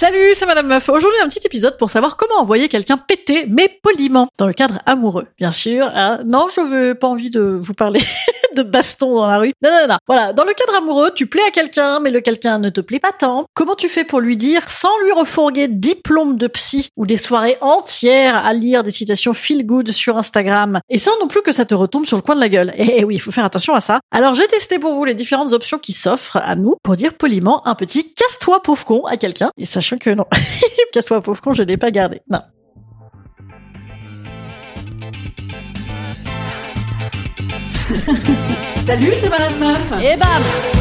Salut, c'est Madame Meuf. Aujourd'hui, un petit épisode pour savoir comment envoyer quelqu'un péter, mais poliment, dans le cadre amoureux, bien sûr. Non, je veux pas envie de vous parler de baston dans la rue. Non. Voilà, dans le cadre amoureux, tu plais à quelqu'un, mais le quelqu'un ne te plaît pas tant. Comment tu fais pour lui dire, sans lui refourguer diplôme de psy ou des soirées entières à lire des citations feel good sur Instagram, et sans non plus que ça te retombe sur le coin de la gueule. Et oui, il faut faire attention à ça. Alors, j'ai testé pour vous les différentes options qui s'offrent à nous pour dire poliment un petit casse-toi pauvre con à quelqu'un. Et sachant que non, casse-toi pauvre con, je l'ai pas gardé. Non. Salut, c'est Madame Meuf. Et bam.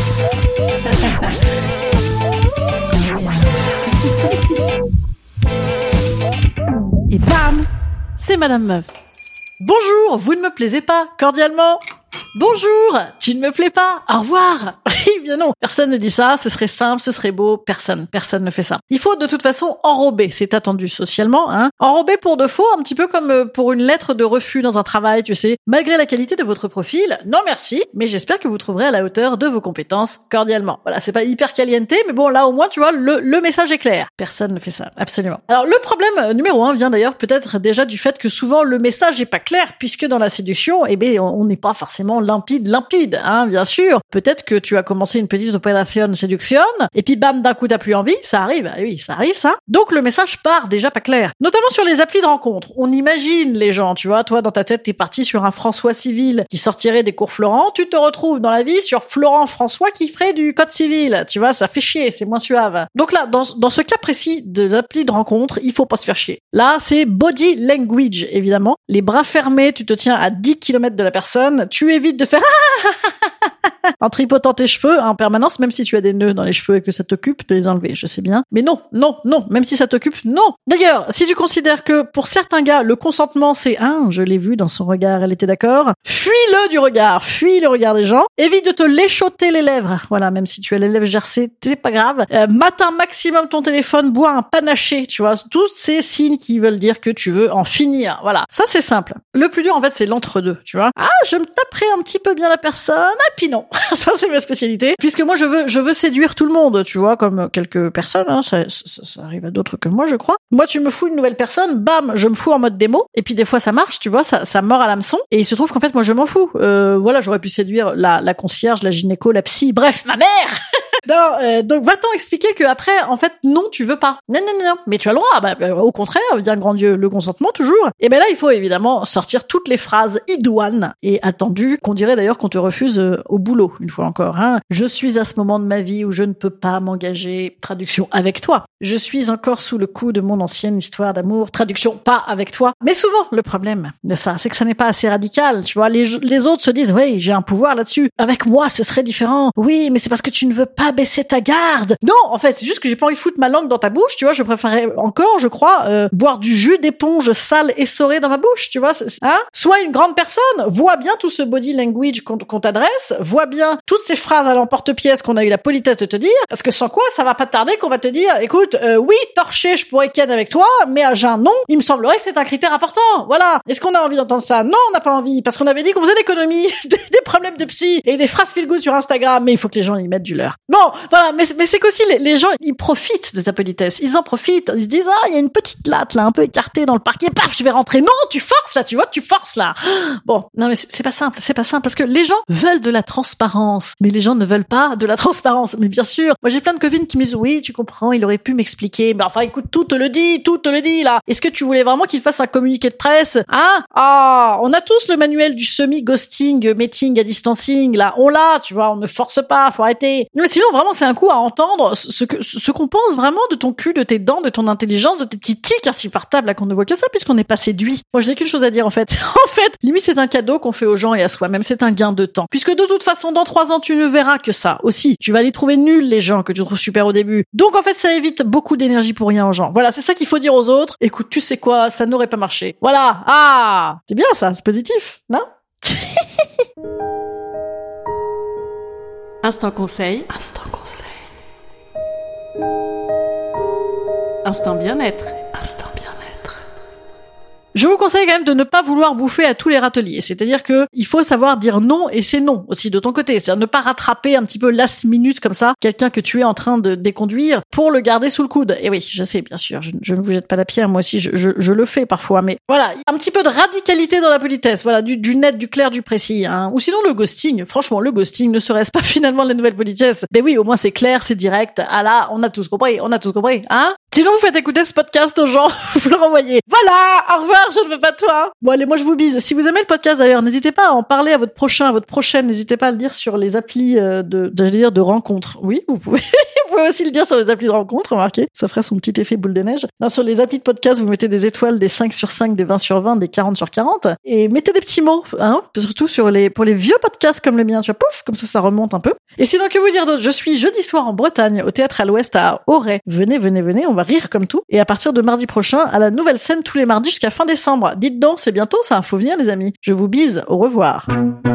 Et bam, c'est Madame Meuf. Bonjour, vous ne me plaisez pas, cordialement. Bonjour, tu ne me plais pas, au revoir. Oui, bien non, personne ne dit ça, ce serait simple, ce serait beau, personne ne fait ça. Il faut de toute façon enrober, c'est attendu socialement, hein. Enrober pour de faux, un petit peu comme pour une lettre de refus dans un travail, tu sais. Malgré la qualité de votre profil, non merci, mais j'espère que vous trouverez à la hauteur de vos compétences, cordialement. Voilà, c'est pas hyper caliente, mais bon, là au moins, tu vois, le message est clair. Personne ne fait ça, absolument. Alors, le problème numéro 1 vient d'ailleurs peut-être déjà du fait que souvent le message est pas clair, puisque dans la séduction, eh ben, on n'est pas forcément limpide, hein, bien sûr. Peut-être que tu as commencé une petite opération séduction, et puis bam, d'un coup t'as plus envie, ça arrive, oui, ça arrive ça. Donc le message part déjà pas clair. Notamment sur les applis de rencontre. On imagine les gens, tu vois, toi dans ta tête t'es parti sur un François civil qui sortirait des cours Florent, tu te retrouves dans la vie sur Florent François qui ferait du code civil, tu vois, ça fait chier, c'est moins suave. Donc là, dans ce cas précis de l'appli de rencontre, il faut pas se faire chier. Là, c'est body language, évidemment. Les bras fermés, tu te tiens à 10 km de la personne, tu évites de faire en tripotant tes cheveux en permanence, même si tu as des nœuds dans les cheveux et que ça t'occupe de les enlever, je sais bien. Mais non, même si ça t'occupe, non. D'ailleurs, si tu considères que pour certains gars, le consentement c'est je l'ai vu dans son regard, elle était d'accord, fuis-le du regard, fuis le regard des gens, évite de te léchoter les lèvres. Voilà, même si tu as les lèvres gercées, c'est pas grave. Mate un maximum ton téléphone, bois un panaché, tu vois, tous ces signes qui veulent dire que tu veux en finir. Voilà, ça c'est simple. Le plus dur en fait, c'est l'entre-deux, tu vois. Je me taperai un petit peu bien la personne, et puis non. Ça c'est ma spécialité, puisque moi je veux séduire tout le monde, tu vois, comme quelques personnes, hein, ça arrive à d'autres que moi, je crois. Moi, tu me fous une nouvelle personne, bam, je me fous en mode démo, et puis des fois ça marche, tu vois, ça mord à l'hameçon, et il se trouve qu'en fait moi je m'en fous. Voilà, j'aurais pu séduire la concierge, la gynéco, la psy, bref, ma mère. Non, donc va-t'en expliquer que après, en fait, non, tu veux pas. Non, mais tu as le droit. Au contraire, bien grand Dieu, le consentement toujours. Et ben là, il faut évidemment sortir toutes les phrases idoines et attendues, qu'on dirait d'ailleurs qu'on te refuse au boulot, une fois encore. Hein. Je suis à ce moment de ma vie où je ne peux pas m'engager. Traduction avec toi. Je suis encore sous le coup de mon ancienne histoire d'amour. Traduction pas avec toi. Mais souvent, le problème de ça, c'est que ça n'est pas assez radical. Tu vois, les autres se disent, oui, j'ai un pouvoir là-dessus. Avec moi, ce serait différent. Oui, mais c'est parce que tu ne veux pas baisser ta garde. Non, en fait, c'est juste que j'ai pas envie de foutre ma langue dans ta bouche, tu vois, je préférerais encore, je crois, boire du jus d'éponge sale essoré dans ma bouche, tu vois, Sois une grande personne, vois bien tout ce body language qu'on t'adresse, vois bien toutes ces phrases à l'emporte-pièce qu'on a eu la politesse de te dire, parce que sans quoi, ça va pas tarder qu'on va te dire, écoute, oui, torché, je pourrais ken avec toi, mais à jeun, non, il me semblerait que c'est un critère important, voilà. Est-ce qu'on a envie d'entendre ça? Non, on n'a pas envie, parce qu'on avait dit qu'on faisait l'économie des problèmes de psy et des phrases feel good sur Instagram, mais il faut que les gens y mettent du leur. Bon, voilà, mais c'est qu'aussi les gens, ils profitent de ta politesse, ils en profitent, ils se disent il y a une petite latte là, un peu écartée dans le parquet, paf, je vais rentrer. Non, tu forces là, tu vois, tu forces là. Bon, non mais c'est pas simple, parce que les gens veulent de la transparence, mais les gens ne veulent pas de la transparence. Mais bien sûr, moi j'ai plein de copines qui me disent oui, tu comprends, il aurait pu m'expliquer, mais enfin écoute, tout te le dit là. Est-ce que tu voulais vraiment qu'il fasse un communiqué de presse? On a tous le manuel du semi-ghosting, meeting à distancing là, on l'a, tu vois, on ne force pas, faut arrêter. Mais sinon vraiment c'est un coup à entendre ce qu'on pense vraiment de ton cul, de tes dents, de ton intelligence, de tes petits tics insupportables là qu'on ne voit que ça puisqu'on n'est pas séduit. Moi je n'ai qu'une chose à dire en fait. En fait, limite c'est un cadeau qu'on fait aux gens et à soi-même, c'est un gain de temps. Puisque de toute façon dans 3 ans tu ne verras que ça aussi. Tu vas les trouver nuls les gens que tu trouves super au début. Donc en fait ça évite beaucoup d'énergie pour rien aux gens. Voilà, c'est ça qu'il faut dire aux autres. Écoute, tu sais quoi, ça n'aurait pas marché. Voilà. C'est bien ça, c'est positif, non? Instant conseil. Instant bien-être. Je vous conseille quand même de ne pas vouloir bouffer à tous les râteliers. C'est-à-dire que il faut savoir dire non, et c'est non aussi de ton côté. C'est-à-dire ne pas rattraper un petit peu last minute comme ça quelqu'un que tu es en train de déconduire pour le garder sous le coude. Et oui, je sais, bien sûr, je ne vous jette pas la pierre, moi aussi je le fais parfois, mais voilà, un petit peu de radicalité dans la politesse, voilà, du net, du clair, du précis, hein. Ou sinon le ghosting, franchement le ghosting ne serait-ce pas finalement la nouvelle politesse? Ben oui, au moins c'est clair, c'est direct, ah là, on a tous compris, hein? Sinon vous faites écouter ce podcast aux gens, vous le renvoyez. Voilà, au revoir, je ne veux pas de toi. Bon allez, moi je vous bise. Si vous aimez le podcast d'ailleurs, n'hésitez pas à en parler à votre prochain, à votre prochaine, n'hésitez pas à le dire sur les applis de rencontres. Oui, vous pouvez. Vous pouvez aussi le dire sur les applis de rencontres, remarquez. Ça ferait son petit effet boule de neige. Non, sur les applis de podcast, vous mettez des étoiles, des 5 sur 5, des 20 sur 20, des 40 sur 40. Et mettez des petits mots, hein. Surtout pour les vieux podcasts comme le mien, tu vois, pouf, comme ça remonte un peu. Et sinon, que vous dire d'autre? Je suis jeudi soir en Bretagne, au Théâtre à l'Ouest à Auray. Venez, on va rire comme tout. Et à partir de mardi prochain, à la Nouvelle Scène tous les mardis jusqu'à fin décembre. Dites donc, c'est bientôt ça, faut venir les amis. Je vous bise, au revoir.